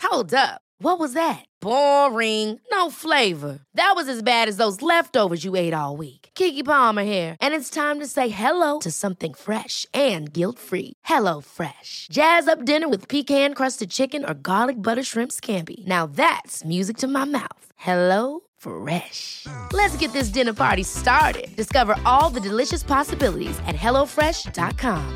Hold up. What was that? Boring. No flavor. That was as bad as those leftovers you ate all week. Keke Palmer here, and it's time to say hello to something fresh and guilt-free. Hello Fresh. Jazz up dinner with pecan-crusted chicken or garlic butter shrimp scampi. Now that's music to my mouth. Hello Fresh. Let's get this dinner party started. Discover all the delicious possibilities at hellofresh.com.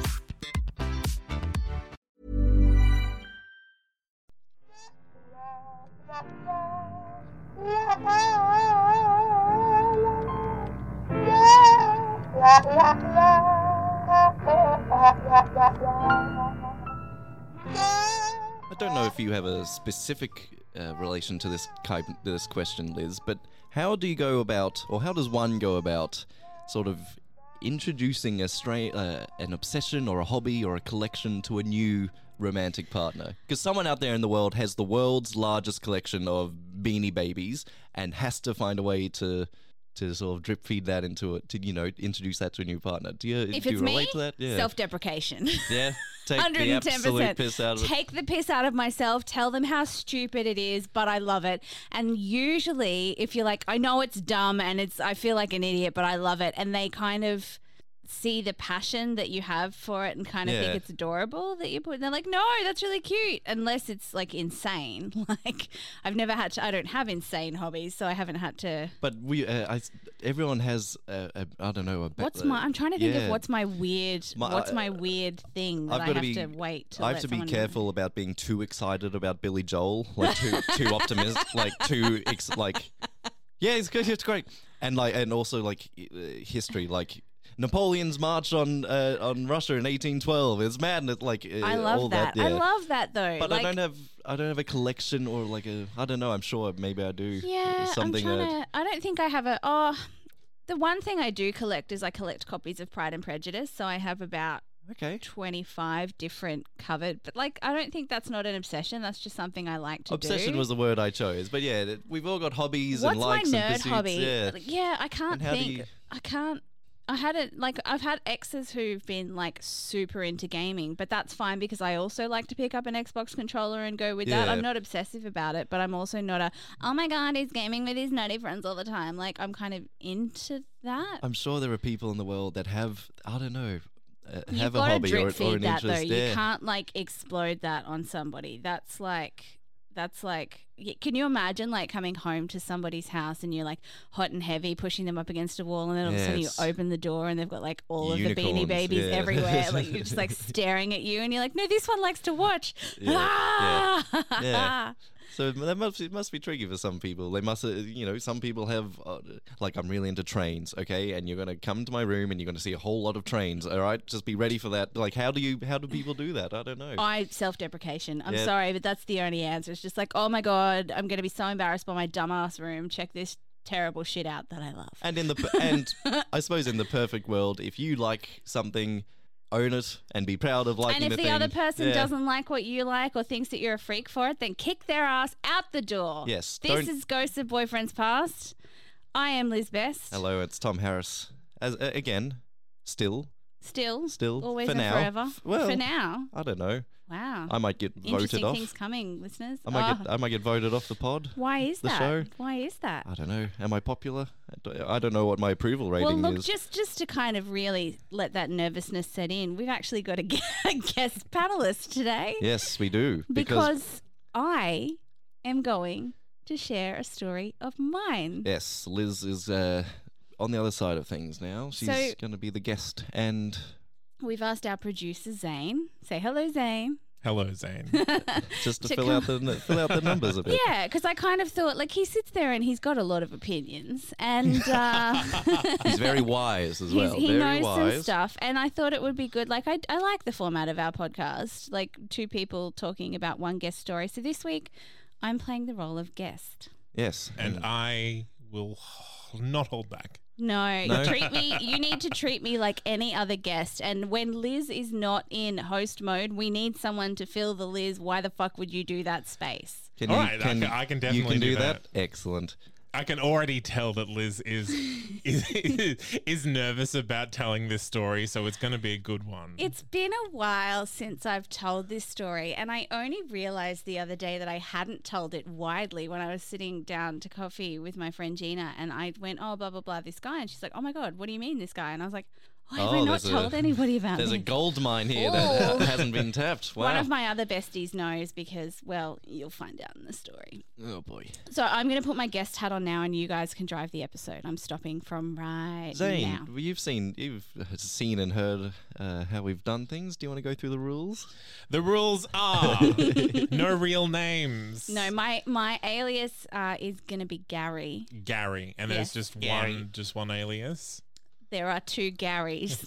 I don't know if you have a specific relation to this question, Liz, but how do you go about, or how does one go about, sort of introducing an obsession or a hobby or a collection to a new romantic partner? Because someone out there in the world has the world's largest collection of Beanie Babies and has to find a way to sort of drip feed that into it, to, introduce that to a new partner. Do you relate to that? Yeah. Self-deprecation. Yeah. Take 110%. The absolute piss out of it. Take the piss out of myself, tell them how stupid it is, but I love it. And usually if you're like, I know it's dumb and I feel like an idiot, but I love it, and they kind of see the passion that you have for it and kind of think it's adorable that you put, and they're like, no, that's really cute, unless it's like insane. Like I don't have insane hobbies, so I haven't had to. But everyone has I don't know. I'm trying to think of what's my weird thing that I have to wait till. I have to be careful about being too excited about Billy Joel, like too optimistic, like yeah, it's good, it's great, and also history, like Napoleon's march on Russia in 1812. It's madness. I love all that. I love that though. But I don't have a collection or I don't know. I'm sure maybe I do. Yeah, I don't think I have the one thing I do collect is I collect copies of Pride and Prejudice. So I have about 25 different covered, but I don't think that's not an obsession. That's just something I like to do. Obsession was the word I chose, but yeah, we've all got hobbies and likes and pursuits. What's my nerd hobby? Yeah, I can't think. I can't. I've had exes who've been super into gaming, but that's fine because I also like to pick up an Xbox controller and go with that. I'm not obsessive about it, but I'm also not oh my God, he's gaming with his nerdy friends all the time. I'm kind of into that. I'm sure there are people in the world that have, I don't know, have a hobby or an interest. You've got to drip feed that though. Yeah. You can't explode that on somebody. That's can you imagine coming home to somebody's house and you're hot and heavy, pushing them up against a wall, and then all of a sudden you open the door and they've got all of the Beanie Babies everywhere, you're just staring at you, and you're like, no, this one likes to watch. Yeah. So it must be tricky for some people. They must, some people have, I'm really into trains, okay? And you're going to come to my room and you're going to see a whole lot of trains, all right? Just be ready for that. How do people do that? I don't know. Self-deprecation. I'm sorry, but that's the only answer. It's just oh my God, I'm going to be so embarrassed by my dumbass room. Check this terrible shit out that I love. And I suppose in the perfect world, if you like something, own it and be proud of liking the thing. And if the other person doesn't like what you like or thinks that you're a freak for it, then kick their ass out the door. Yes. This is Ghosts of Boyfriends Past. I am Liz Best. Hello, it's Tom Harris. Again, still. Always for and now. forever. Well, for now. I don't know. Wow. I might get voted off. Interesting things coming, listeners. I might get voted off the pod. Why is that? Show. Why is that? I don't know. Am I popular? I don't know what my approval rating is. Well, look, just to kind of really let that nervousness set in, we've actually got a guest panelist today. Yes, we do. Because I am going to share a story of mine. Yes, Liz is on the other side of things now. She's going to be the guest, and we've asked our producer Zane. Say hello, Zane. Hello, Zane. Just to fill out the numbers a bit. Yeah, because I kind of thought he sits there and he's got a lot of opinions, and he's very wise as well. He knows some stuff, and I thought it would be good. I like the format of our podcast, two people talking about one guest story. So this week, I'm playing the role of guest. Yes, and I will not hold back. No. You need to treat me like any other guest. And when Liz is not in host mode, we need someone to fill the Liz. Why the fuck would you do that space? I can definitely do that. Excellent. I can already tell that Liz is nervous about telling this story, so it's going to be a good one. It's been a while since I've told this story, and I only realized the other day that I hadn't told it widely when I was sitting down to coffee with my friend Gina, and I went, oh, blah, blah, blah, this guy. And she's like, oh, my God, what do you mean this guy? And I was like, why have I not told anybody about There's this? a gold mine here that hasn't been tapped. Wow. One of my other besties knows because, well, you'll find out in the story. Oh, boy. So I'm going to put my guest hat on now, and you guys can drive the episode. I'm stopping from right Zane, now. you've seen and heard how we've done things. Do you want to go through the rules? The rules are no real names. No, my alias is going to be Gary. Gary, and there's Yes. just one alias. There are two Garys.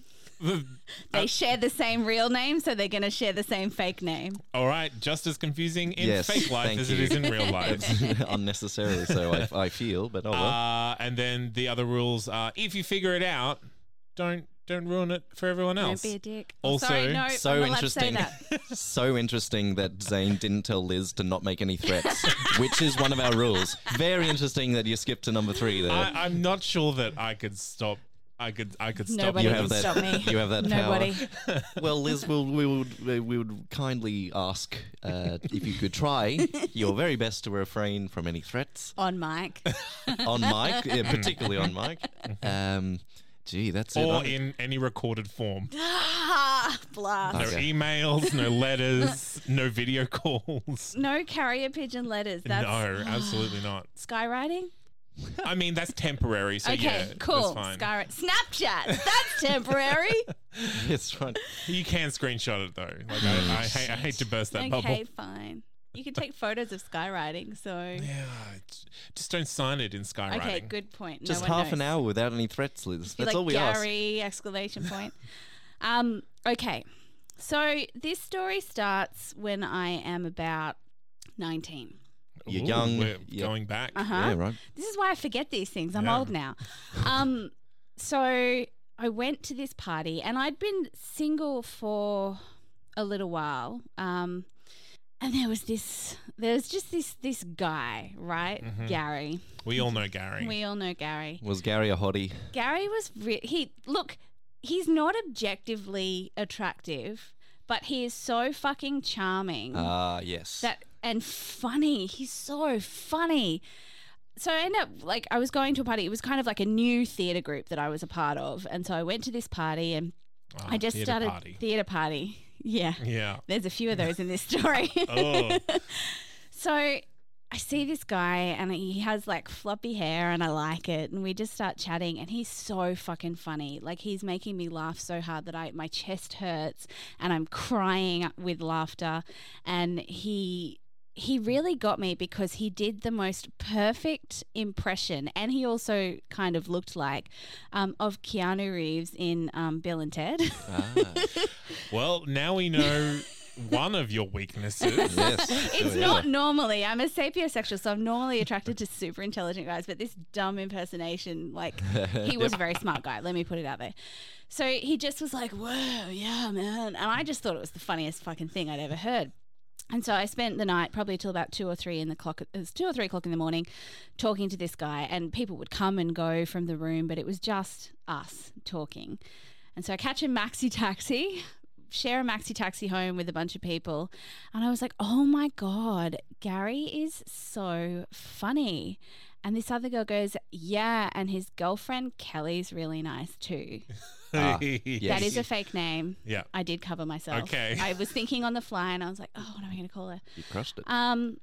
They share the same real name, so they're going to share the same fake name. All right, just as confusing in Yes, fake life thank as you. it is in real life. Unnecessarily so, I feel, but oh well. And then the other rules are: if you figure it out, don't ruin it for everyone else. Don't be a dick. Also, sorry, no, So I'm not allowed to say interesting. that. So interesting that Zane didn't tell Liz to not make any threats, which is one of our rules. Very interesting that you skipped to number 3 there. I'm not sure that I could stop. I could stop. Nobody You can have that- stop me. you have that Nobody. power. Well, Liz, we would kindly ask if you could try your very best to refrain from any threats On mic. on mic, yeah, particularly on mic. Gee, that's it. Or in any recorded form. Blast. No Okay. emails, no letters, no video calls. No carrier pigeon letters. That's No, absolutely not. skywriting. I mean, that's temporary, so Okay, yeah, cool. that's fine. Snapchat. That's temporary. It's right. You can screenshot it though. Like I hate to burst that Okay, bubble. fine. You can take photos of skywriting. So Yeah, just don't sign it in skywriting. okay, good point. Just no one half an knows. hour without any threats, Liz. Be That's like all we ask. Gary! Exclamation point. Okay, so this story starts when I am about 19. You're Ooh, young. We're Yeah. going back. Uh-huh. Yeah, right. This is why I forget these things. I'm Yeah. old now. So I went to this party, and I'd been single for a little while. And there was just this guy, right? Mm-hmm. Gary. We all know Gary. We all know Gary. Was Gary a hottie? Gary was he's not objectively attractive, but he is so fucking charming Yes. and funny. He's so funny. So I ended up I was going to a party. It was kind of like a new theatre group that I was a part of, and so I went to this party and I just theatre started party. theatre party. Yeah, Yeah. there's a few of those in this story. Oh. So I see this guy and he has like floppy hair and I like it, and we just start chatting, and he's so fucking funny. Like, he's making me laugh so hard that my chest hurts and I'm crying with laughter. And he really got me because he did the most perfect impression, and he also kind of looked like of Keanu Reeves in Bill and Ted. Well, now we know one of your weaknesses. Yes. It's not normally. I'm a sapiosexual, so I'm normally attracted to super intelligent guys, but this dumb impersonation, he was a very smart guy. Let me put it out there. So he just was like, whoa, yeah, man. And I just thought it was the funniest fucking thing I'd ever heard. And so I spent the night probably till about 2 or 3 in the clock. It was 2 or 3 o'clock in the morning, talking to this guy, and people would come and go from the room, but it was just us talking. And so I catch a maxi taxi, share a maxi taxi home with a bunch of people, and I was like, oh my God, Gary is so funny. And this other girl goes, yeah, and his girlfriend Kelly's really nice too. Yes. That is a fake name. Yeah. I did cover myself. Okay. I was thinking on the fly, and I was like, oh, what am I going to call her? You crushed it. And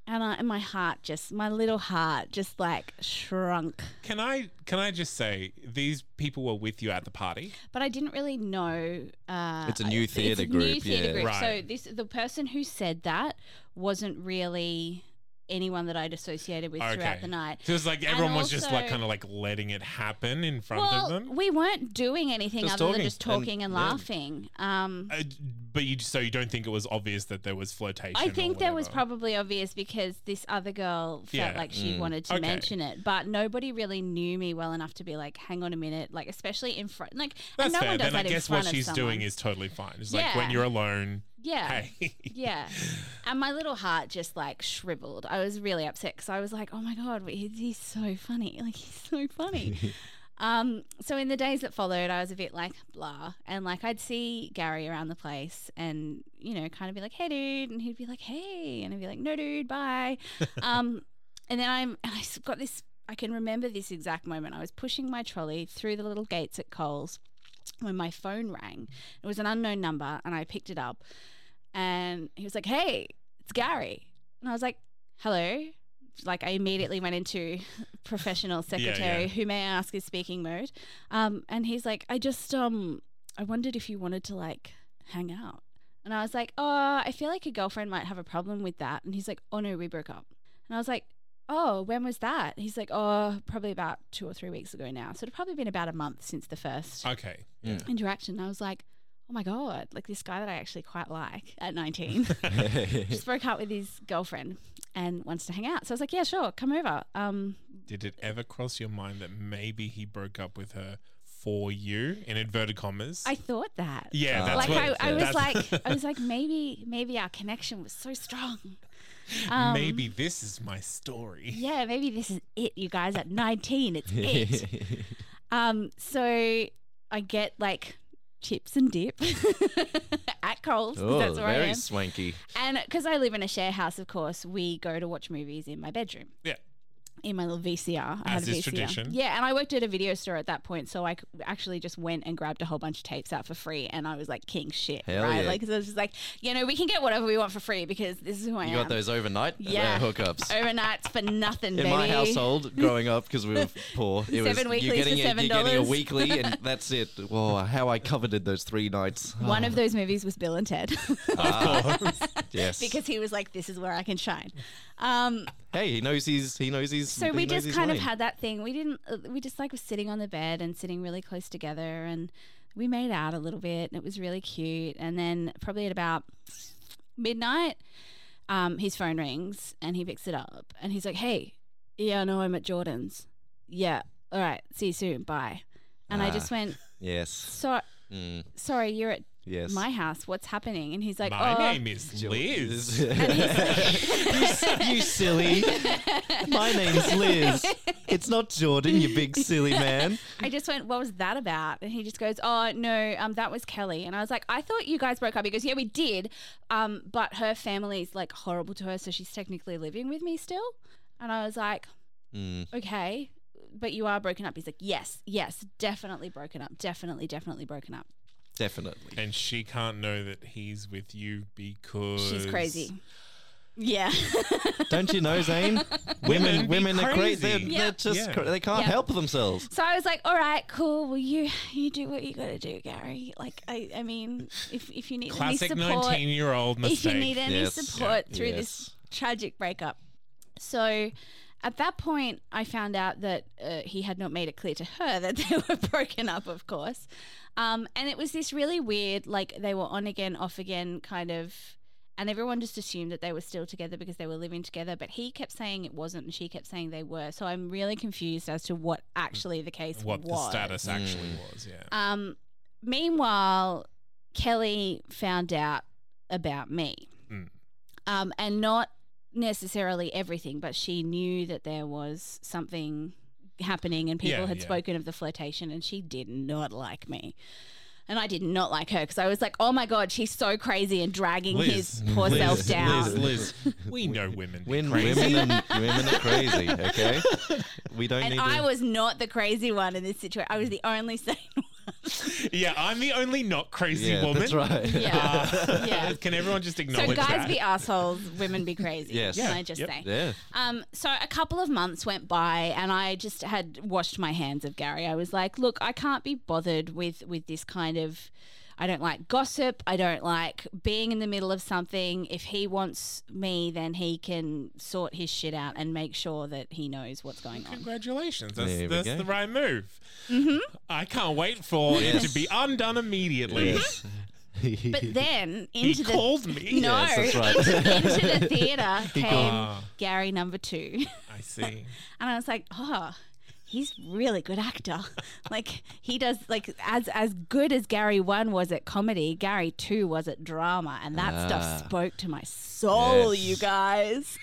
my little heart just shrunk. Can I just say, these people were with you at the party? But I didn't really know. It's a new theatre New group, theatre yeah. group. Right. So the person who said that wasn't really anyone that I'd associated with throughout the night. So it was like everyone was just also- kind of letting it happen in front Well, of them. we weren't doing anything Just other than talking just talking and- and yeah. laughing. But you don't think it was obvious that there was flirtation? I or think that was whatever? probably obvious because this other girl felt Yeah. like she wanted to Okay. mention it, but nobody really knew me well enough to be like, hang on a minute, especially in front. And That's no fair. one does Then I that in guess front what of she's someone. doing is totally fine. It's like when Yeah. you're alone. Yeah. Hey. Yeah. And my little heart just like shriveled. I was really upset because I was like, oh my God, he's so funny. Like, he's so funny. So in the days that followed, I was a bit like blah. And like I'd see Gary around the place and, you know, kind of be like, hey, dude. And he'd be like, hey. And I'd be like, no, dude, bye. And then I got this, I can remember this exact moment. I was pushing my trolley through the little gates at Coles when my phone rang. It was an unknown number and I picked it up and he was like, hey, it's Gary. And I was like, hello. Like I immediately went into professional secretary, who may I ask is speaking mode. And he's like, I wondered if you wanted to like hang out. And I was like, oh, I feel like your girlfriend might have a problem with that. And he's like, oh no, we broke up. And I was like, oh, when was that? He's like, oh, probably about 2 or 3 weeks ago now. So it'd probably been about a month since the first Okay. interaction. And I was like, oh my God, like this guy that I actually quite like at 19 just broke up with his girlfriend and wants to hang out. So I was like, yeah, sure, come over. Did it ever cross your mind that maybe he broke up with her for you, in inverted commas? I thought that. Yeah, that's like what, I was like, maybe our connection was so strong. Maybe this is my story. Yeah, maybe this is it, you guys. At 19, it's it. So I get like chips and dip at Coles. 'Cause that's where I very am. swanky. And because I live in a share house, of course, we go to watch movies in my bedroom. Yeah. In my little VCR. I had As a is VCR. tradition. Yeah, and I worked at a video store at that point, so I actually just went and grabbed a whole bunch of tapes out for free, and I was like king shit, Hell right? yeah. Like, so I was just like, you know, we can get whatever we want for free because this is who I am. You got those overnight hookups. Overnights for nothing, In baby. my household, growing up, because we were poor, it was 7 weeklies you're getting, for you're getting a $7. weekly, and that's it. Whoa, how I coveted those 3 nights. One of those movies was Bill and Ted. Yes. Because he was like, this is where I can shine. Hey, he knows his. So we just kind of had that thing. We just like was sitting on the bed and sitting really close together, and we made out a little bit, and it was really cute. And then probably at about midnight, his phone rings and he picks it up and he's like, hey, yeah, no, I'm at Jordan's. Yeah. All right. See you soon. Bye. And I just went, Yes. sorry, you're at Yes. my house. What's happening? And he's like, My oh. name is Liz. You silly. My name's Liz. It's not Jordan, you big silly man. I just went, what was that about? And he just goes, oh, no, that was Kelly. And I was like, I thought you guys broke up. He goes, yeah, we did. But her family's like horrible to her. So she's technically living with me still. And I was like, okay, but you are broken up. He's like, yes, definitely broken up. Definitely broken up. Definitely. And she can't know that he's with you because She's crazy. Yeah. Don't you know, Zane? Women are crazy. crazy. They're just Yeah. they can't Yeah. help themselves. So I was like, all right, cool. Well, you do what you got to do, Gary. Like, I mean, if you need classic any support, 19-year-old mistake. if you need any Yes. support Yeah. through Yes. this tragic breakup. So at that point, I found out that he had not made it clear to her that they were broken up, of course. And it was this really weird, like they were on again, off again kind of, and everyone just assumed that they were still together because they were living together. But he kept saying it wasn't, and she kept saying they were. So I'm really confused as to what actually the case what was. the status actually was, yeah. Meanwhile, Kelly found out about me. And not necessarily everything, but she knew that there was something happening and people Yeah, had yeah. spoken of the flirtation, and she did not like me. And I did not like her because I was like, oh my God, she's so crazy and dragging his poor self down. Liz, we know women. Women crazy. are crazy, okay? We don't And need I to... was not the crazy one in this situation. I was the only sane one. Yeah, I'm the only not crazy Yeah, woman. that's right. Yeah. Yeah. Can everyone just So acknowledge guys that? be assholes, women be crazy. Yes. Can Yeah, I just yep. say? Yeah. So a couple of months went by and I just had washed my hands of Gary. I was like, look, I can't be bothered with this kind of, I don't like gossip. I don't like being in the middle of something. If he wants me, then he can sort his shit out and make sure that he knows what's going on. Congratulations. There we That's go. the right move. Mm-hmm. I can't wait for it to be undone immediately. Yes. But then He into the called me. no, Yes, that's right. into the theater came Ah. Gary number 2. I see. And I was like, oh, he's really good actor. Like he does like as good as Gary 1 was at comedy, Gary 2 was at drama, and that stuff spoke to my soul, Yes. you guys.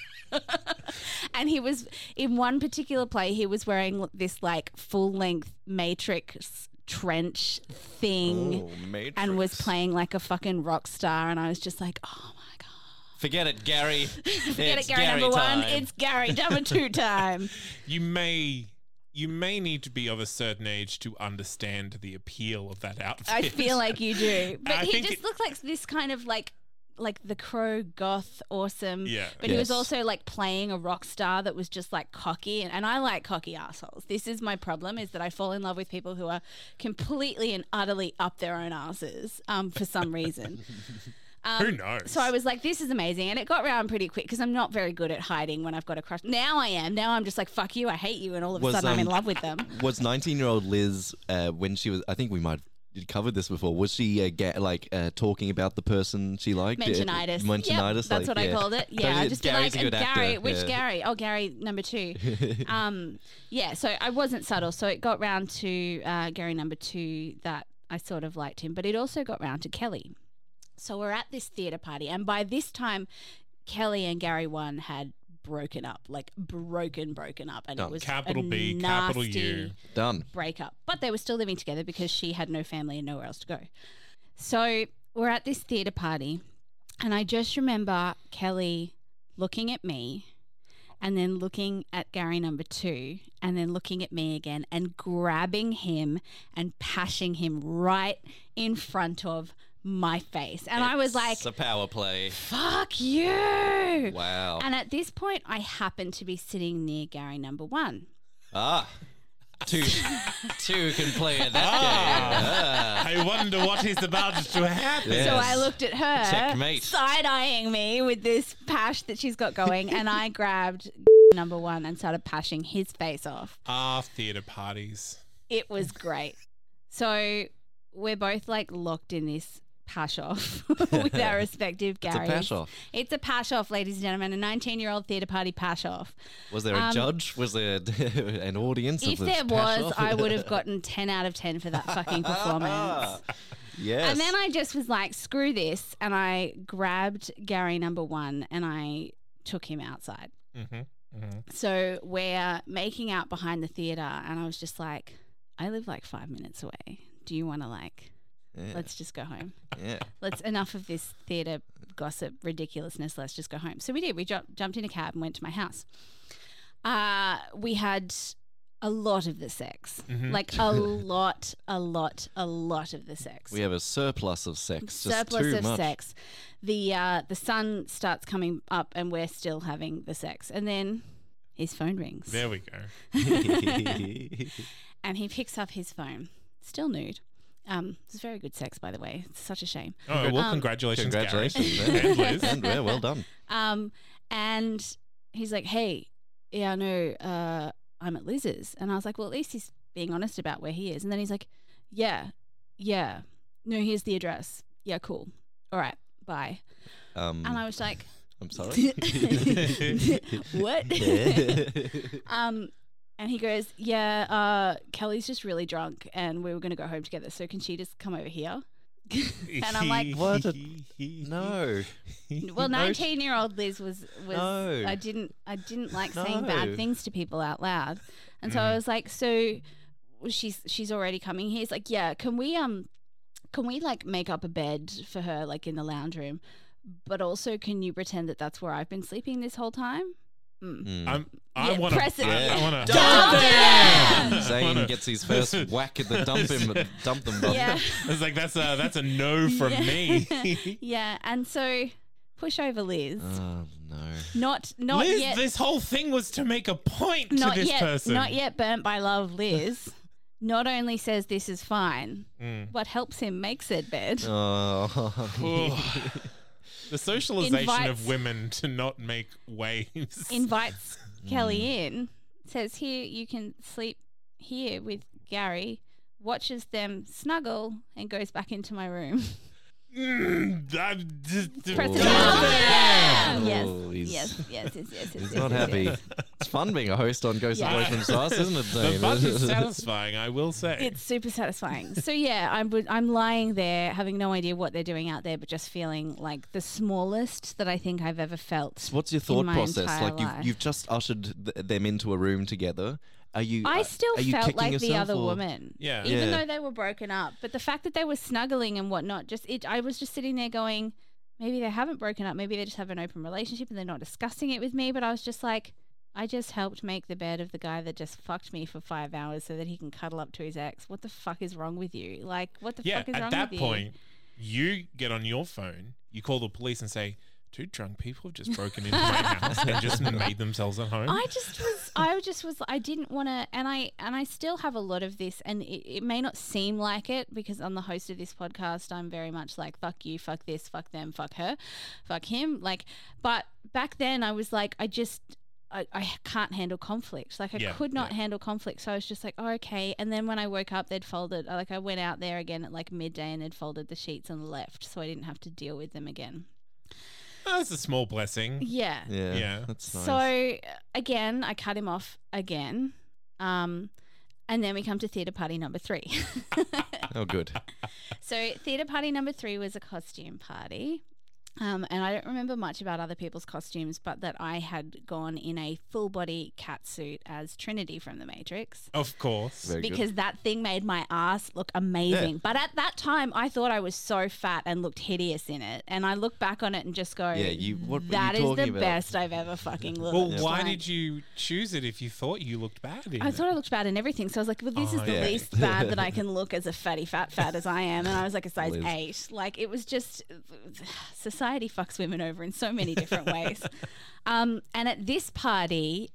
And he was in one particular play, he was wearing this like full-length Matrix trench thing and was playing like a fucking rock star, and I was just like, oh my god. Forget it, Gary. Forget it, Gary number 1. It's Gary number 2 time. You may need to be of a certain age to understand the appeal of that outfit. I feel like you do. But I he think just looked like this kind of like the Crow goth awesome. Yeah. But he was Yes. also like playing a rock star that was just like cocky. And I like cocky assholes. This is my problem, is that I fall in love with people who are completely and utterly up their own asses for some reason. Who knows? So I was like, this is amazing. And it got round pretty quick because I'm not very good at hiding when I've got a crush. Now I am. Now I'm just like, fuck you, I hate you. And all of a Was, sudden I'm in um, love with them. Was 19-year-old Liz, when she was, I think we might have covered this before, was she talking about the person she liked? Mentionitis. Mentionitis. Yep, that's what I called it. Yeah, I just be Gary's like, a good Gary, actor. which Yeah. Gary? Oh, Gary number 2. Yeah, so I wasn't subtle. So it got round to Gary number 2 that I sort of liked him, but it also got round to Kelly. So we're at this theatre party, and by this time, Kelly and Gary 1 had broken up, like broken up, and Done. it was Capital a B, capital nasty U. Done. breakup. But they were still living together because she had no family and nowhere else to go. So we're at this theatre party, and I just remember Kelly looking at me and then looking at Gary number 2 and then looking at me again and grabbing him and pashing him right in front of my face. And I was like, It's a power play. fuck you. Wow. And at this point, I happened to be sitting near Gary number 1. Two can play at that game. I wonder what is about to happen. Yes. So I looked at her, Checkmate. side-eyeing me with this pash that she's got going, and I grabbed number 1 and started pashing his face off. Theatre parties. It was great. So we're both like locked in this pash off with our respective It's a Garys. pash off. It's a pash off, ladies and gentlemen, a 19-year-old theatre party pash off. Was there a judge? Was there an audience? If of the there pash was, off? I would have gotten 10 out of 10 for that fucking performance. Yes. And then I just was like, screw this. And I grabbed Gary number 1 and I took him outside. So we're making out behind the theatre. And I was just like, I live like 5 minutes away. Do you want to let's just go home. Yeah. Enough of this theatre gossip ridiculousness. Let's just go home. So we did. We jumped in a cab and went to my house. We had a lot of the sex, like a lot of the sex. We have a surplus of sex. Just Surplus too of much. sex. The sun starts coming up and we're still having the sex. And then his phone rings. There we go. And he picks up his phone, still nude. It's very good sex, by the way. It's such a shame. Oh, well, congratulations, Congratulations. Gary. yeah. And Liz. And well done. And he's like, hey, yeah, I know I'm at Liz's. And I was like, well, at least he's being honest about where he is. And then he's like, yeah. No, here's the address. Yeah, cool. All right, bye. And I was like, I'm sorry. what? Yeah. And he goes, yeah, Kelly's just really drunk and we were going to go home together. So can she just come over here? And I'm like, What? No. well, 19-year-old Liz was No. I didn't like saying No. bad things to people out loud. And so I was like, so she's already coming here. He's like, yeah, can we like make up a bed for her like in the lounge room? But also, can you pretend that that's where I've been sleeping this whole time? I want to. press it. I want to. Dump him! Zane gets his first whack at the dump them button. Yeah. It's like that's a no from me. Yeah, and so push over Liz. Oh no. Not Liz, yet. this whole thing was to make a point Not to this yet. person. Not yet burnt by love. Liz not only says this is fine, but helps him make said bed. Oh. The socialization Invites- of women to not make waves. Invites Kelly in, says, here, you can sleep here with Gary, watches them snuggle and goes back into my room. Press the Oh. button. Yes. Oh, Yes. He's not happy. It's fun being a host on Ghost Yeah. Away from Sauce, isn't it, The Dane? buzz is satisfying, I will say. It's super satisfying. So yeah, I'm lying there, having no idea what they're doing out there, but just feeling like the smallest that I think I've ever felt. What's your thought my process? entire Like life. you've just ushered them into a room together. Are you? I still are you felt kicking like the yourself, other or- woman. Yeah. Even Yeah. though they were broken up. But the fact that they were snuggling and whatnot, I was just sitting there going, maybe they haven't broken up. Maybe they just have an open relationship and they're not discussing it with me. But I was just like, I just helped make the bed of the guy that just fucked me for 5 hours so that he can cuddle up to his ex. What the fuck is wrong with you? Like, what the Yeah, fuck is wrong at that with point, you get on your phone, you call the police and say, 2 drunk people have just broken into my house and just made themselves at home. I didn't want to, and I still have a lot of this, and it may not seem like it because I'm the host of this podcast. I'm very much like, fuck you, fuck this, fuck them, fuck her, fuck him. Like, but back then I was like, I can't handle conflict. Like I Yeah, could not yeah. handle conflict. So I was just like, oh, okay. And then when I woke up, they'd folded, like I went out there again at like midday and they'd folded the sheets and left. So I didn't have to deal with them again. That's a small blessing. Yeah. Yeah, Yeah. that's nice. So again, I cut him off again. And then we come to theatre party number 3. Oh, good. So theatre party number 3 was a costume party. And I don't remember much about other people's costumes, but that I had gone in a full body cat suit as Trinity from The Matrix. Of course. Very good. Because that thing made my ass look amazing. Yeah. But at that time, I thought I was so fat and looked hideous in it. And I look back on it and just go, Yeah, what were you that is talking the about?" best I've ever fucking looked. Well, Yeah. why Like- did you choose it if you thought you looked bad in I it? thought I looked bad in everything. So I was like, well, this is Oh, the yeah. least bad that I can look as a fat as I am. And I was like a size Liz. 8. Like, it was just, society fucks women over in so many different ways. And at this party,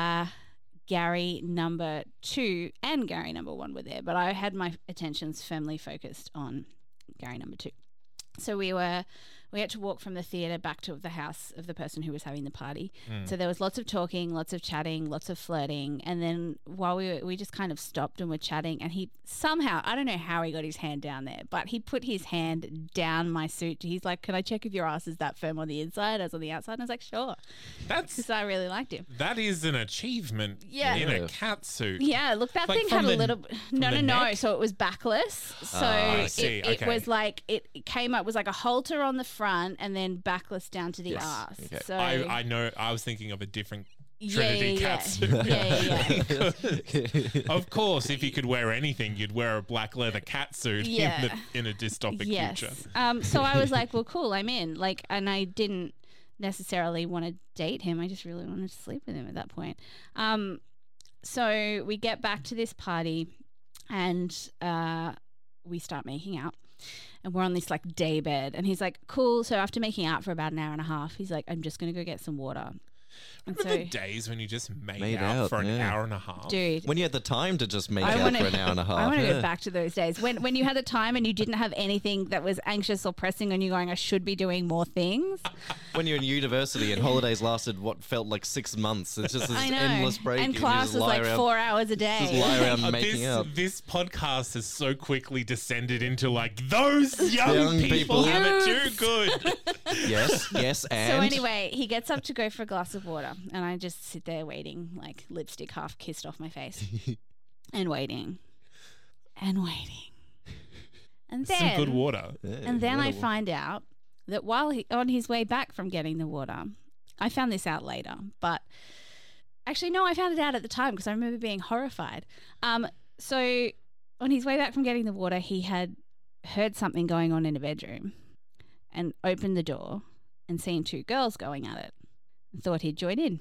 Gary number 2 and Gary number 1 were there, but I had my attentions firmly focused on Gary number 2. So we had to walk from the theatre back to the house of the person who was having the party. So there was lots of talking, lots of chatting, lots of flirting. And then while we just kind of stopped and were chatting, and he somehow, I don't know how he got his hand down there, but he put his hand down my suit. He's like, can I check if your ass is that firm on the inside as on the outside? And I was like, sure. That's Because I really liked him. that is an achievement Yeah. in Yeah. a cat suit. Yeah, look, that Like thing from had a the- little. No. the neck? So it was backless. So I see, it okay. was like it came up was like a halter on the front and then backless down to the Yes, arse. okay. So I know. I was thinking of a different yeah, Trinity yeah, cat suit. yeah. Of course, if you could wear anything, you'd wear a black leather cat suit Yeah. in a dystopic Yes. future. So I was like, well, cool, I'm in. Like, and I didn't necessarily want to date him. I just really wanted to sleep with him at that point. So we get back to this party, and we start making out. And we're on this like day bed, and he's like, cool. So after making out for about an hour and a half, he's like, I'm just gonna go get some water. And Remember so, the days when you just made Made out, out, for an yeah. hour and a half? dude, When you had the time to just make I out wanna- for an hour and a half. I want to yeah. go back to those days when you had the time and you didn't have anything that was anxious or pressing on you going, I should be doing more things. When you're in university and holidays lasted what felt like 6 months. It's just this I know. endless break. And you class just was lie like around, 4 hours a Just day. lie around making this, out. this podcast has so quickly descended into like those young, Young people people. have it too good. Yes, and So anyway, he gets up to go for a glass of water, and I just sit there waiting, like lipstick half kissed off my face, and waiting, and waiting, and Some good then water. Yeah, and then I whatever. find out that while on his way back from getting the water, I found this out later, but actually no, I found it out at the time because I remember being horrified. So on his way back from getting the water, he had heard something going on in a bedroom, and opened the door and seen 2 girls going at it, and thought he'd join in.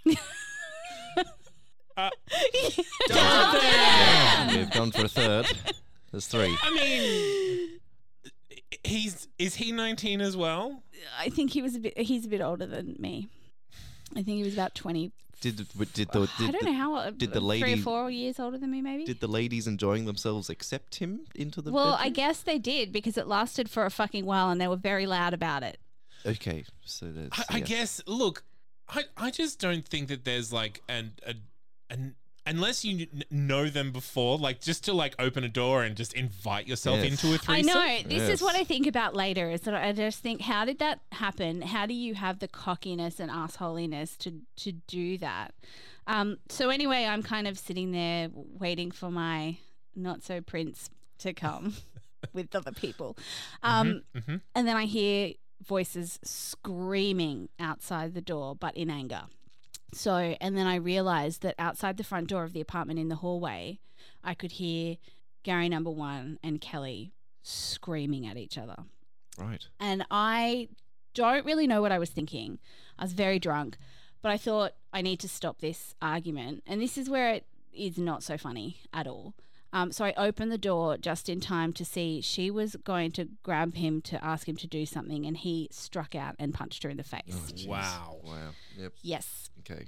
We've gone for a third. There's 3. I mean, is he 19 as well? I think he's a bit older than me. I think he was about 20. I don't know how. did the 3 lady- or 4 years older than me, maybe. Did the ladies enjoying themselves accept him into the Well, I bedroom? guess they did because it lasted for a fucking while and they were very loud about it. Okay, so that's I yeah. guess. Look, I just don't think that there's like unless you know them before, like just to like open a door and just invite yourself Yes. into a I threesome. know. This is what Yes. I think about later is that I just think, how did that happen? How do you have the cockiness and assholiness to do that? So anyway, I'm kind of sitting there waiting for my not so prince to come with other people. And then I hear voices screaming outside the door, but in anger. So, and then I realized that outside the front door of the apartment in the hallway, I could hear Gary number 1 and Kelly screaming at each other. Right. And I don't really know what I was thinking. I was very drunk, but I thought I need to stop this argument. And this is where it is not so funny at all. So I opened the door just in time to see she was going to grab him to ask him to do something, and he struck out and punched her in the face. Oh, jeez. Wow. Wow. Yep. Yes. Okay.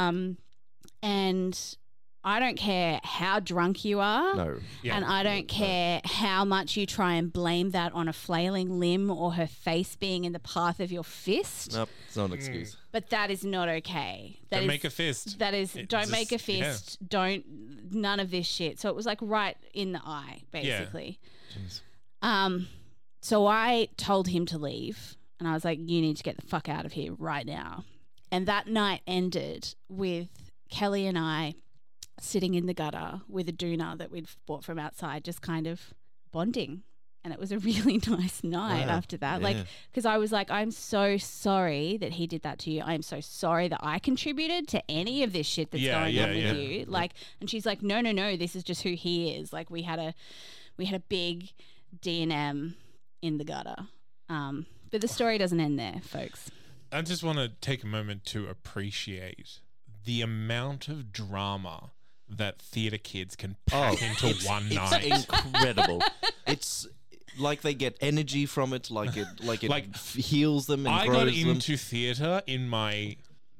And I don't care how drunk you are. No. Yeah. And I don't care how much you try and blame that on a flailing limb or her face being in the path of your fist. Nope. It's not an excuse. But that is not okay. That Don't is- make a fist. That is, It don't just- make a fist. None of this shit. So it was like right in the eye, basically. Jeez. So I told him to leave, and I was like, you need to get the fuck out of here right now. And that night ended with Kelly and I sitting in the gutter with a doona that we'd bought from outside, just kind of bonding. And it was a really nice night Wow. after that. Like, Yeah. because I was like, I'm so sorry that he did that to you. I'm so sorry that I contributed to any of this shit that's going on with you. Like, and she's like, no, this is just who he is. Like, we had a big D&M in the gutter. But the story doesn't end there, folks. I just want to take a moment to appreciate the amount of drama that theatre kids can pack into one it's night. incredible. It's like they get energy from it, like it heals them and I grows got them. into theatre in my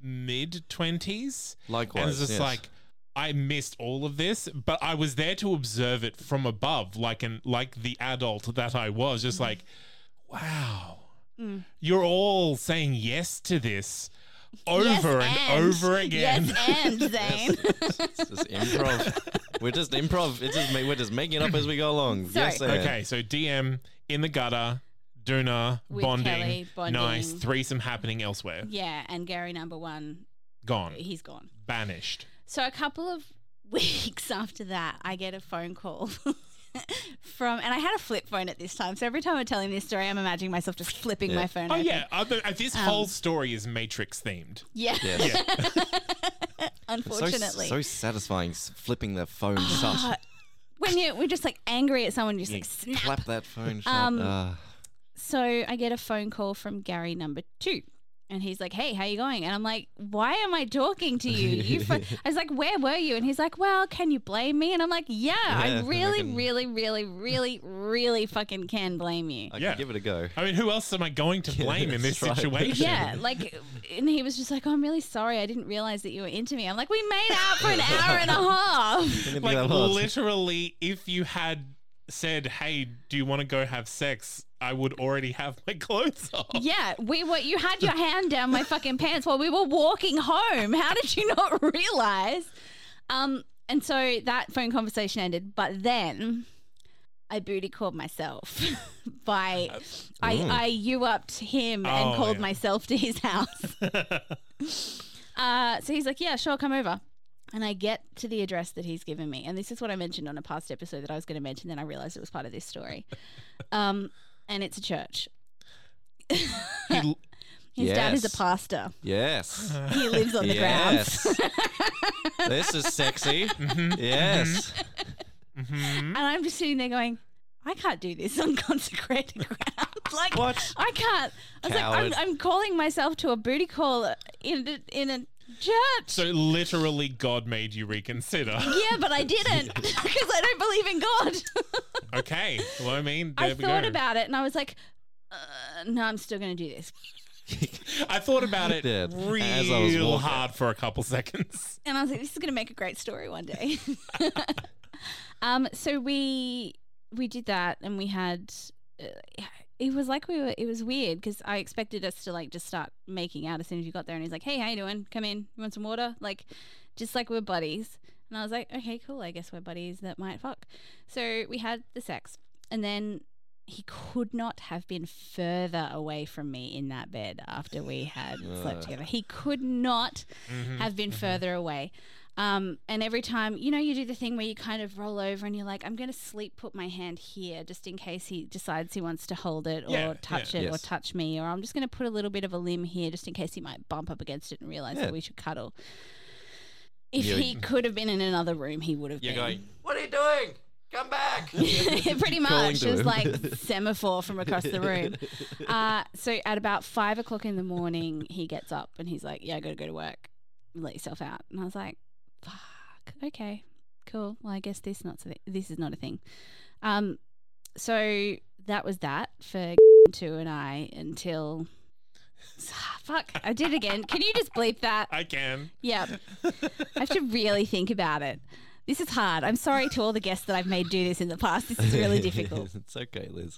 mid-20s. Likewise, And it's just yes. like, I missed all of this, but I was there to observe it from above, like the adult that I was, just like, wow, you're all saying yes to this over and over again. Yes, and Zane. It's just improv. We're just improv. We're just making it up as we go along. Sorry. Yes, and. Okay, so DM in the gutter, Doona, With bonding, Kelly, bonding. nice, threesome happening elsewhere. Yeah, and Gary number 1, Gone, he's gone. banished. So a couple of weeks after that, I get a phone call from, and I had a flip phone at this time. So every time I'm telling this story, I'm imagining myself just flipping my phone Oh open. yeah, this whole story is Matrix themed. Yeah. Yes. Unfortunately. So satisfying flipping the phone shut. When we're just like angry at someone, just You like snap. clap that phone shut. So I get a phone call from Gary number 2. And he's like, hey, how you going? And I'm like, why am I talking to you? I was like, where were you? And he's like, well, can you blame me? And I'm like, yeah, I Yeah, really, I can- really, really, really, really fucking can blame you. I Yeah. can give it a go. I mean, who else am I going to blame in this that's right. situation? Yeah, like, and he was just like, oh, I'm really sorry. I didn't realize that you were into me. I'm like, we made out for an hour and a half. Anything Like that hard. literally, if you had said, hey, do you want to go have sex? I would already have my clothes off. Yeah, you had your hand down my fucking pants while we were walking home. How did you not realize? And so that phone conversation ended, but then I booty called myself by I you-upped him and Oh, called yeah. myself to his house. So he's like, yeah, sure, come over. And I get to the address that he's given me. And this is what I mentioned on a past episode that I was going to mention. Then I realized it was part of this story. And it's a church. His dad is a Yes. pastor. Yes. He lives on the grounds. Yes. This is sexy. Yes. And I'm just sitting there going, I can't do this on consecrated ground. Like, What? I can't. I was Coward. like, I'm calling myself to a booty call in a church. So literally, God made you reconsider. Yeah, but I didn't because I don't believe in God. Okay. Well, I mean, there I we thought go. about it and I was like, no, I'm still going to do this. I thought about it Yeah, as I was real walking. hard for a couple seconds. And I was like, this is going to make a great story one day. So we did that and we had, it was like it was weird because I expected us to like just start making out as soon as you got there. And he's like, hey, how you doing? Come in. You want some water? Like, just like we're buddies. And I was like, okay, cool. I guess we're buddies that might fuck. So we had the sex. And then he could not have been further away from me in that bed after we had slept together. He could not have been further away. And every time, you do the thing where you kind of roll over and you're like, I'm going to sleep put my hand here just in case he decides he wants to hold it or touch it or touch me. Or I'm just going to put a little bit of a limb here just in case he might bump up against it and realize that we should cuddle. If he could have been in another room, he would have been. You're going, what are you doing? Come back. Pretty much. It was him. like semaphore from across the room. So at about 5 o'clock in the morning, he gets up and he's like, yeah, I got to go to work. Let yourself out. And I was like, fuck, okay, cool. Well, I guess this is not a thing. So that was that for two and I until... Fuck, I did it again. Can you just bleep that? I can. Yeah. I have to really think about it. This is hard. I'm sorry to all the guests that I've made do this in the past. This is really difficult. It's okay, Liz.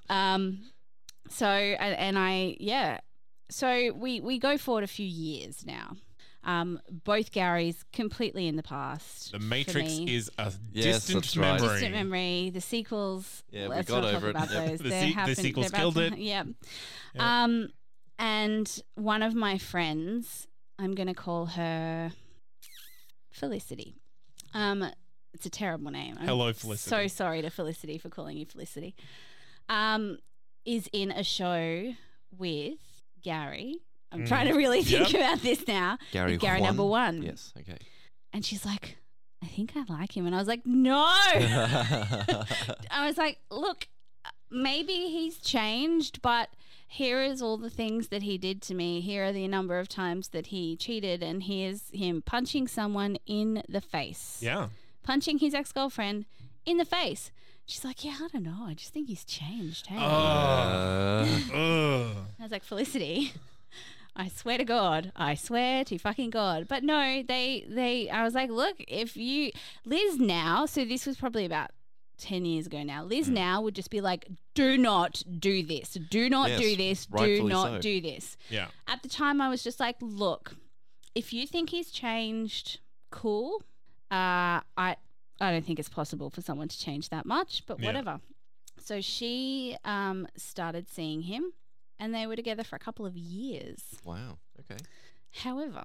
So we go forward a few years now. Both Garys completely in the past. The Matrix for me. is a Yes, distant that's right. memory. Distant memory. The sequels. Yeah, we let's got not over talk it. about Yep. those. The sequels they're about killed to- it. Yeah. Yep. And one of my friends, I'm going to call her Felicity. It's a terrible name. Hello, I'm Felicity. So sorry to Felicity for calling you Felicity. Is in a show with Gary. I'm trying to really think about this now. Gary Gary Juan? number one. Yes, okay. And she's like, I think I like him. And I was like, no. I was like, look, maybe he's changed, but here is all the things that he did to me. Here are the number of times that he cheated, and here's him punching someone in the face. Yeah. Punching his ex-girlfriend in the face. She's like, yeah, I don't know. I just think he's changed. Hey. Ugh. I was like, Felicity, I swear to God. I swear to fucking God. But no, I was like, look, Liz now, so this was probably about 10 years ago now. Liz now would just be like, do not do this. Do not Yes, do this. Do rightfully not so. do this. Yeah. At the time, I was just like, look, if you think he's changed, cool. I don't think it's possible for someone to change that much, but Yeah. whatever. So she started seeing him, and they were together for a couple of years. Wow, okay. However,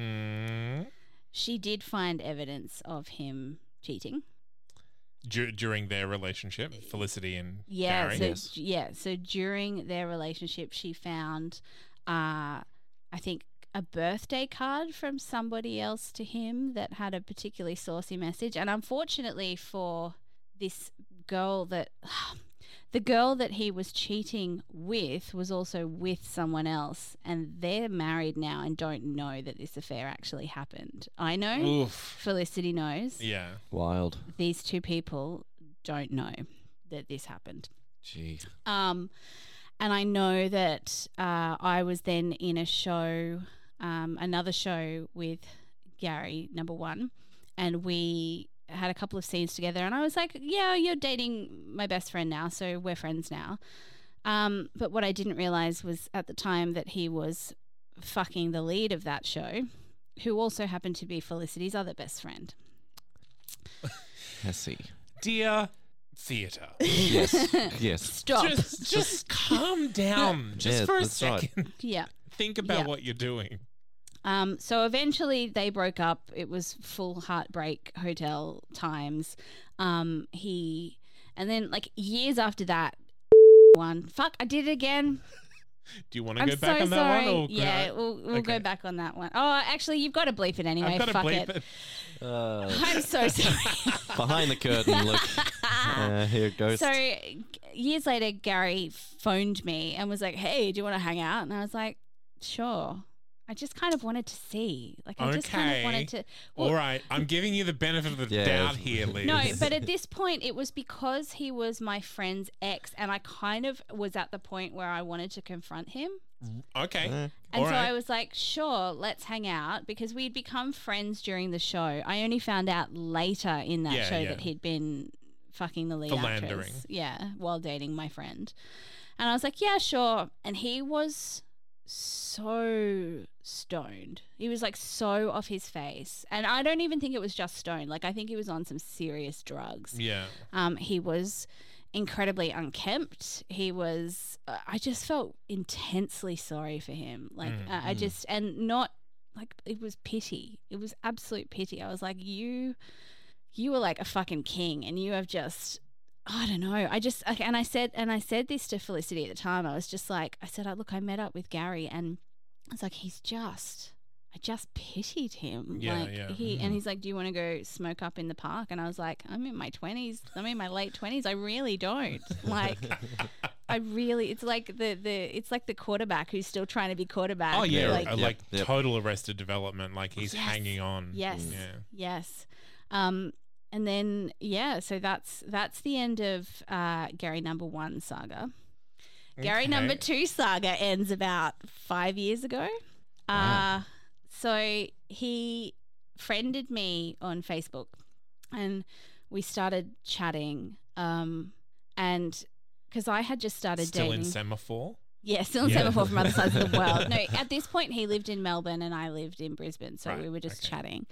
she did find evidence of him cheating. During their relationship, Felicity and Yeah, Gary. so during their relationship, she found, I think, a birthday card from somebody else to him that had a particularly saucy message. And unfortunately for this girl, the girl that he was cheating with was also with someone else, and they're married now and don't know that this affair actually happened. I know. Oof. Felicity knows. Yeah. Wild. These two people don't know that this happened. Gee. And I know that I was then in a show, another show with Gary, number one, and we had a couple of scenes together, and I was like, yeah, you're dating my best friend now, so we're friends now. But what I didn't realize was at the time that he was fucking the lead of that show, who also happened to be Felicity's other best friend. I see. Dear theatre. Yes. Yes. Stop. Just calm down. Just Yeah, for a that's right. second. Yeah. Think about Yeah. what you're doing. So eventually they broke up. It was full heartbreak hotel times. And then like years after that, I did it again. Do you want to I'm go back so on that sorry. one? Or Yeah, we'll go Okay. back on that one. Oh, actually, you've got to bleep it anyway. I've got to Fuck bleep it. it. I'm so sorry. Behind the curtain, look. Here it goes. So years later, Gary phoned me and was like, "Hey, do you want to hang out?" And I was like, "Sure." I just kind of wanted to see. Like, I just kind of wanted to. All right. I'm giving you the benefit of the Yeah. doubt here, Liz. No, but at this point, it was because he was my friend's ex, and I kind of was at the point where I wanted to confront him. Okay. And All so right. I was like, sure, let's hang out, because we'd become friends during the show. I only found out later in that Yeah, show yeah. that he'd been fucking the lead Philandering. actress. Yeah, while dating my friend. And I was like, yeah, sure. And he was so stoned. He was like so off his face. And I don't even think it was just stoned. Like I think he was on some serious drugs. Yeah. He was incredibly unkempt. He was, I just felt intensely sorry for him. Like I just, and not like, it was pity. It was absolute pity. I was like, you were like a fucking king and you have just, I don't know. And I said this to Felicity at the time. I was just like, I said, look, I met up with Gary and I was like, I just pitied him. Yeah, like yeah. and he's like, do you want to go smoke up in the park? And I was like, I'm in my 20s. I'm in my late 20s. I really don't. Like, it's like it's like the quarterback who's still trying to be quarterback. Oh yeah, Like, Yep. total Arrested Development. Like he's hanging on. Yes. Yeah. Yes. And then so that's the end of Gary number 1 saga. Gary number 2 saga ends about 5 years ago. Wow. So he friended me on Facebook and we started chatting. And because I had just started Still dating. in Semaphore. Yeah, still in Semaphore from other sides of the world. No, at this point he lived in Melbourne and I lived in Brisbane. So Right, we were just okay. chatting.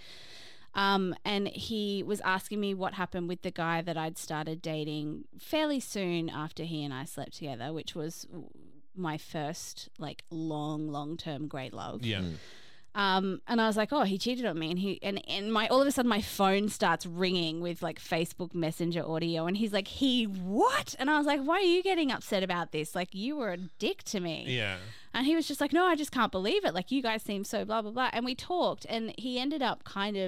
And he was asking me what happened with the guy that I'd started dating fairly soon after he and I slept together, which was my first like long-term great love. Yeah. And I was like, oh, he cheated on me. And all of a sudden my phone starts ringing with like Facebook Messenger audio. And he's like, he what? And I was like, why are you getting upset about this? Like you were a dick to me. Yeah. And he was just like, no, I just can't believe it. Like you guys seem so blah, blah, blah. And we talked and he ended up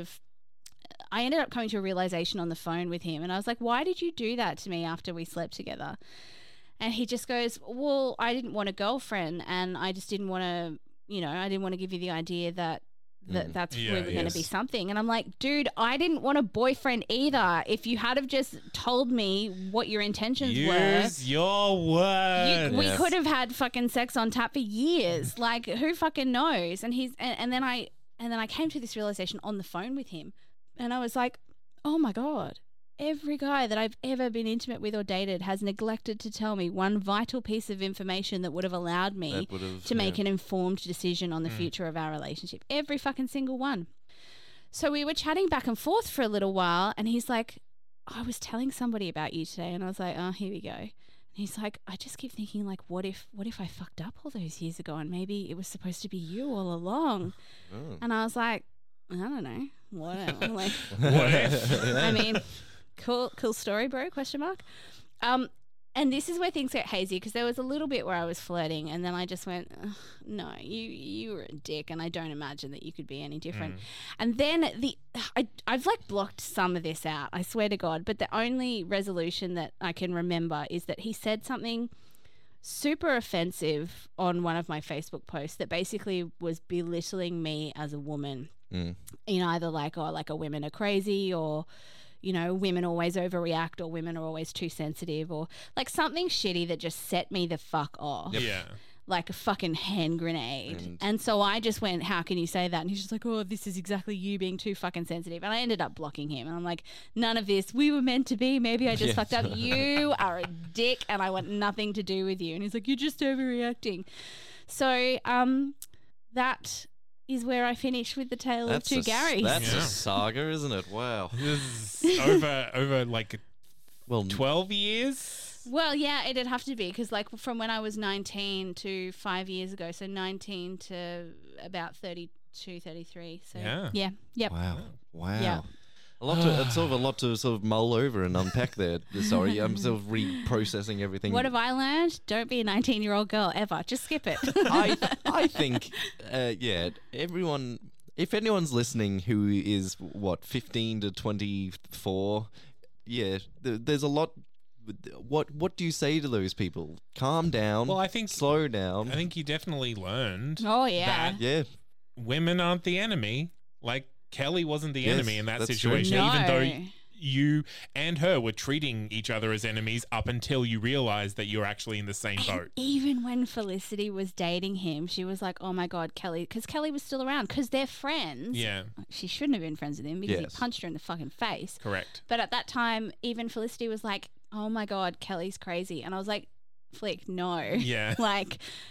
I ended up coming to a realization on the phone with him. And I was like, why did you do that to me after we slept together? And he just goes, well, I didn't want a girlfriend and I just didn't want to, I didn't want to give you the idea that that's Yeah, really going to be yes. something. And I'm like, dude, I didn't want a boyfriend either. If you had have just told me what your intentions Use your words. we Yes. could have had fucking sex on tap for years. Like who fucking knows? And then I came to this realization on the phone with him. And I was like, oh my God, every guy that I've ever been intimate with or dated has neglected to tell me one vital piece of information that would have allowed me That would've- to make yeah. an informed decision on the future of our relationship. Every fucking single one. So we were chatting back and forth for a little while and he's like, I was telling somebody about you today. And I was like, oh, here we go. And he's like, I just keep thinking like, what if I fucked up all those years ago and maybe it was supposed to be you all along? Oh. And I was like, I don't know. What? Like, What if? I mean, cool story, bro? Question mark. And this is where things get hazy because there was a little bit where I was flirting, and then I just went, "Ugh, no, you were a dick, and I don't imagine that you could be any different. And then I've like blocked some of this out, I swear to God, but the only resolution that I can remember is that he said something super offensive on one of my Facebook posts that basically was belittling me as a woman. Either like, oh, like women are crazy or, women always overreact or women are always too sensitive or like something shitty that just set me the fuck off. Yeah. Like a fucking hand grenade. And so I just went, how can you say that? And he's just like, oh, this is exactly you being too fucking sensitive. And I ended up blocking him. And I'm like, none of this. We were meant to be. Maybe I just fucked up. You are a dick and I want nothing to do with you. And he's like, you're just overreacting. So that is where I finished with the tale of two Garys. That's Yeah. a saga, isn't it? Wow. This is over like Well, 12 years. Well, yeah, it'd have to be because, like, from when I was 19 to 5 years ago, so 19 to about 32, 33. So, Yeah. yep. wow. Yeah. It's sort of a lot to sort of mull over and unpack there. Sorry, I'm sort of reprocessing everything. What have I learned? Don't be a 19-year-old girl ever. Just skip it. I think, everyone, if anyone's listening who is, 15 to 24, there's a lot. What do you say to those people? Calm down. Well, I think slow down. I think you definitely learned Oh, yeah. that Yeah. women aren't the enemy. Like Kelly wasn't the Yes, enemy in that that's situation, true. even though No. you and her were treating each other as enemies up until you realized that you're actually in the same boat. Even when Felicity was dating him, she was like, oh, my God, Kelly, because Kelly was still around because they're friends. Yeah, She shouldn't have been friends with him because Yes. he punched her in the fucking face. correct. But at that time, even Felicity was like, oh my God, Kelly's crazy. And I was like, Flick, no. Yeah. Like,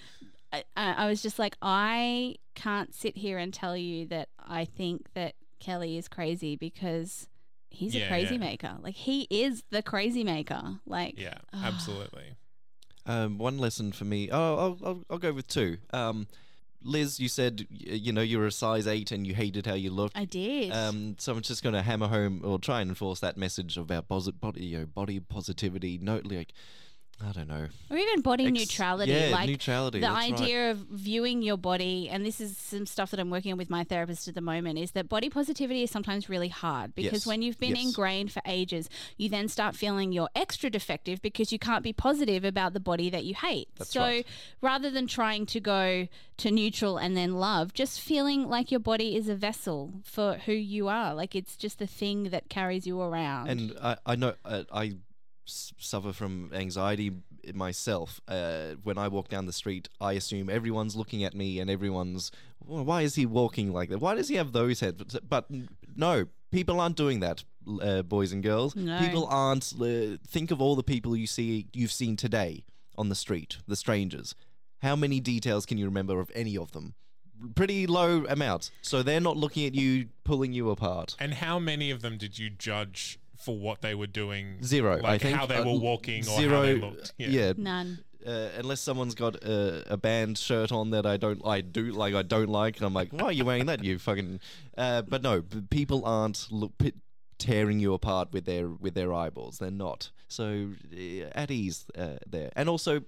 I was just like, I can't sit here and tell you that I think that Kelly is crazy because he's a crazy maker. Like, he is the crazy maker. Like, Yeah, absolutely. One lesson for me. I'll go with two. Liz, you said you were a size 8 and you hated how you looked. I did. So I'm just going to hammer home or try and enforce that message about body positivity. No, like, I don't know. Or even body neutrality. Yeah, like neutrality. The that's idea right. of viewing your body, and this is some stuff that I'm working on with my therapist at the moment, is that body positivity is sometimes really hard because Yes. when you've been Yes. ingrained for ages, you then start feeling you're extra defective because you can't be positive about the body that you hate. That's so right. rather than trying to go to neutral and then love, just feeling like your body is a vessel for who you are. Like, it's just the thing that carries you around. And I know I suffer from anxiety myself. When I walk down the street, I assume everyone's looking at me and everyone's, well, why is he walking like that? Why does he have those heads? But no, people aren't doing that, boys and girls. No. People aren't. Think of all the people you've seen today on the street, the strangers. How many details can you remember of any of them? Pretty low amounts. So they're not looking at you, pulling you apart. And how many of them did you judge for what they were doing? Zero, Like I think. how they were walking or zero, how they looked. Yeah. None. Unless someone's got a band shirt on that I don't like, and I'm like, why are you wearing that? You fucking. But no, people aren't tearing you apart with their eyeballs. They're not. So at ease there. And also,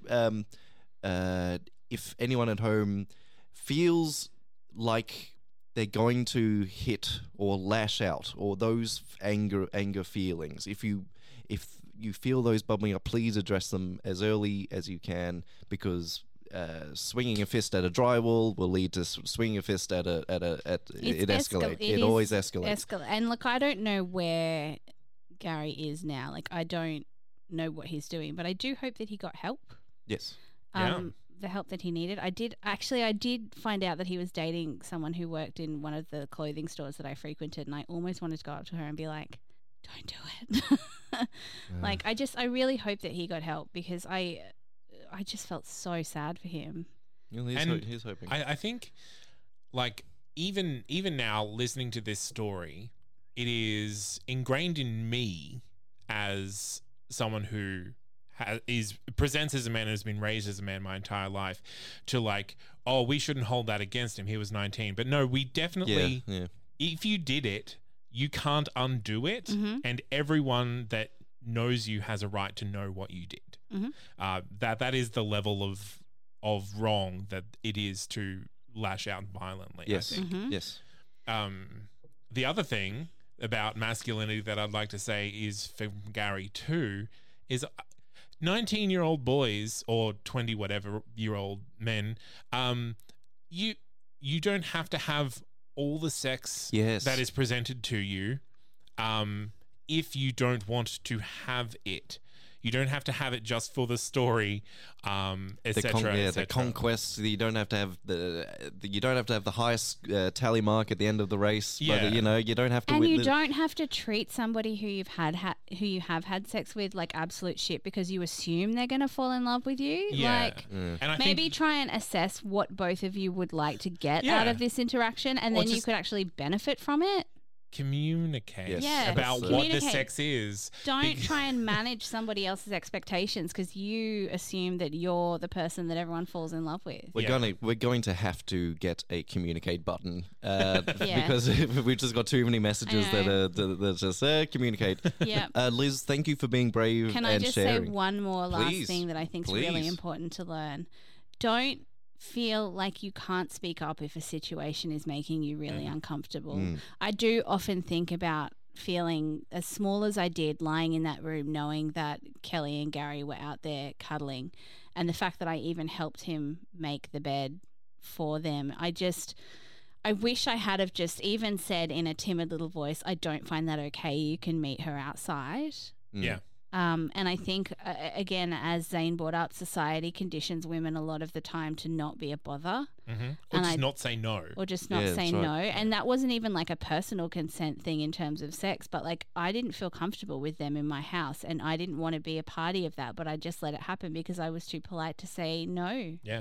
if anyone at home feels like they're going to hit or lash out, or those anger feelings, if you feel those bubbling up, please address them as early as you can, because swinging a fist at a drywall will lead to swinging a fist at it escalates. It always escalates. And look, I don't know where Gary is now. Like, I don't know what he's doing, but I do hope that he got help. Yes. Yeah. The help that he needed. I did find out that he was dating someone who worked in one of the clothing stores that I frequented, and I almost wanted to go up to her and be like, don't do it. Like, I really hope that he got help, because I just felt so sad for him. Well, he's hoping. I think, like, even now, listening to this story, it is ingrained in me as someone who presents as a man and has been raised as a man my entire life, to like, oh, we shouldn't hold that against him. He was 19. But no, we definitely, yeah. if you did it, you can't undo it. Mm-hmm. And everyone that knows you has a right to know what you did. Mm-hmm. That is the level of wrong that it is to lash out violently. Yes. I think. Mm-hmm. Yes. The other thing about masculinity that I'd like to say is for Gary too, is 19-year-old boys or 20 whatever year old men, you don't have to have all the sex Yes. that is presented to you if you don't want to have it. You don't have to have it just for the story, etc. The conquest. You don't have to have the highest tally mark at the end of the race. Yeah. But you don't have to. And win you the- don't have to treat somebody who you have had sex with like absolute shit because you assume they're going to fall in love with you. Yeah. Like, And I maybe think, try and assess what both of you would like to get Yeah. out of this interaction, and Or then you just- could actually benefit from it. communicate Yes. about Yes. what the Communicate. sex is. Don't try and manage somebody else's expectations because you assume that you're the person that everyone falls in love with. We're going to have to get a communicate button Yeah. because we've just got too many messages I know. that just communicate. Yeah. Liz, thank you for being brave Can and I just sharing. say one more last Please. thing that I think is really Please. important to learn? Don't feel like you can't speak up if a situation is making you really uncomfortable. I do often think about feeling as small as I did lying in that room knowing that Kelly and Gary were out there cuddling, and the fact that I even helped him make the bed for them. I wish I had have just even said in a timid little voice, I don't find that okay. You can meet her outside. Yeah. And I think, again, as Zane brought up, society conditions women a lot of the time to not be a bother Or And just I- not say no. or just not Yeah, say that's right. no. And that wasn't even like a personal consent thing in terms of sex, but like I didn't feel comfortable with them in my house and I didn't want to be a party of that, but I just let it happen because I was too polite to say no. Yeah.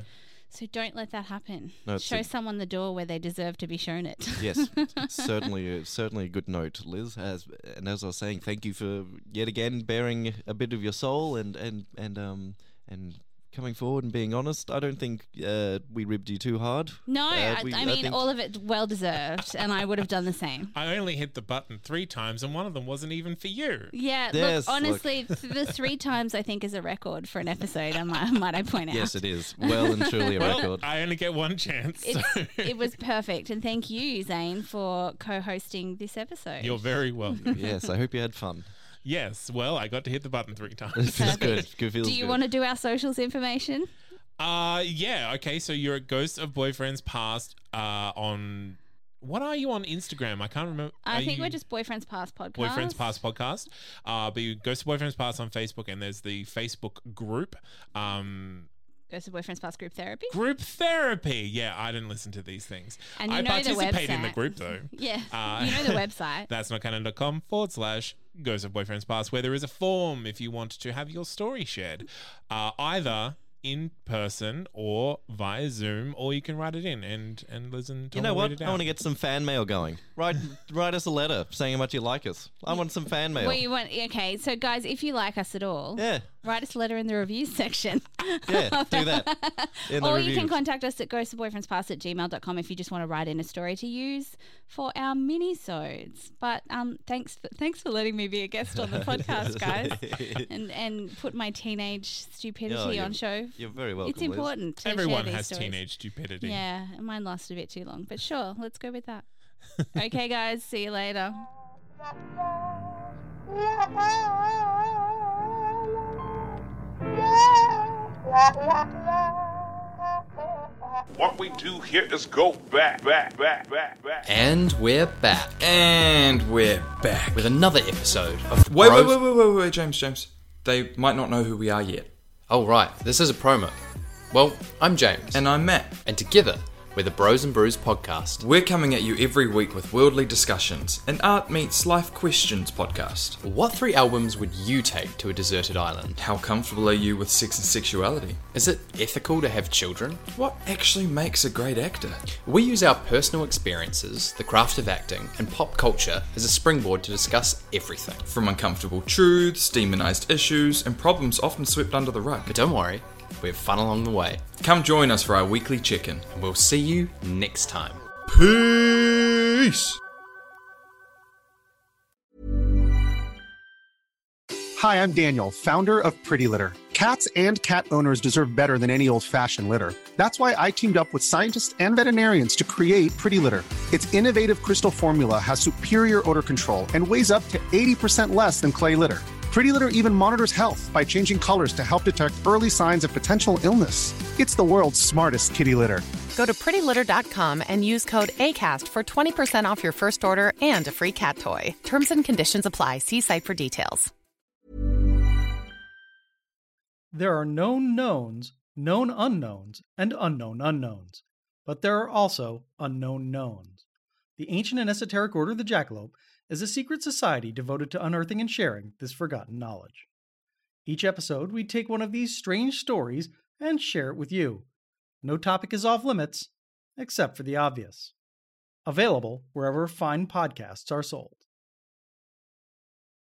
So don't let that happen. No, it's Show someone the door where they deserve to be shown it. Yes, it's certainly a good note, Liz. As I was saying, thank you for yet again bearing a bit of your soul and coming forward and being honest. I don't think we ribbed you too hard. No, I mean, think all of it well deserved, and I would have done the same. I only hit the button 3 times, and one of them wasn't even for you. Yeah, Yes, look, honestly, the 3 times I think is a record for an episode, might I point out. Yes, it is. Well and truly a Well, record. I only get one chance. so- It was perfect, and thank you, Zane, for co-hosting this episode. You're very welcome. Yes, I hope you had fun. Yes, well, I got to hit the button 3 times. Feels good. Feels Do you good. want to do our socials information? Yeah, okay, so you're at Ghosts of Boyfriends Past on... What are you on Instagram? I can't remember. I think we're just Boyfriends Past Podcast. Boyfriends Past Podcast. But you Ghosts of Boyfriends Past on Facebook, and there's the Facebook group. Ghosts of Boyfriends Past Group Therapy. Group therapy. Yeah, I didn't listen to these things. And you I know the participate in the website. group, though. Yeah, you know the website. That's notcanon.com/Ghosts of Boyfriends Past, where there is a form if you want to have your story shared, either in person or via Zoom, or you can write it in and Liz and Tom You know will read what? it I want to out. get some fan mail going. Write us a letter saying how much you like us. I want some fan mail. Well, you want okay, so guys, if you like us at all, Yeah. write us a letter in the reviews section. Yeah, do that. In the Or you can reviews. contact us at ghostofboyfriendspast@gmail.com if you just want to write in a story to use for our mini-sodes. But thanks for letting me be a guest on the podcast, guys, and put my teenage stupidity on show. You're very welcome. It's Liz. important to Everyone share these has stories. teenage stupidity. Yeah, mine lasted a bit too long, but sure, let's go with that. Okay, guys, see you later. What we do here is go back. And we're back And we're back. with another episode of Wait, Bros- James. They might not know who we are yet. Oh right, this is a promo. Well, I'm James, And I'm Matt. and together we're the Bros and Brews podcast. We're coming at you every week with worldly discussions, an art meets life questions podcast. What 3 albums would you take to a deserted island? How comfortable are you with sex and sexuality? Is it ethical to have children? What actually makes a great actor? We use our personal experiences, the craft of acting, and pop culture as a springboard to discuss everything. From uncomfortable truths, demonized issues, and problems often swept under the rug. But don't worry, we have fun along the way, Come join us for our weekly check-in. and we'll see you next time. Peace! Hi, I'm Daniel, founder of Pretty Litter. Cats and cat owners deserve better than any old-fashioned litter. That's why I teamed up with scientists and veterinarians to create Pretty Litter. Its innovative crystal formula has superior odor control and weighs up to 80% less than clay litter. Pretty Litter even monitors health by changing colors to help detect early signs of potential illness. It's the world's smartest kitty litter. Go to prettylitter.com and use code ACAST for 20% off your first order and a free cat toy. Terms and conditions apply. See site for details. There are known knowns, known unknowns, and unknown unknowns. But there are also unknown knowns. The ancient and esoteric Order of the Jackalope is a secret society devoted to unearthing and sharing this forgotten knowledge. Each episode, we take one of these strange stories and share it with you. No topic is off limits, except for the obvious. Available wherever fine podcasts are sold.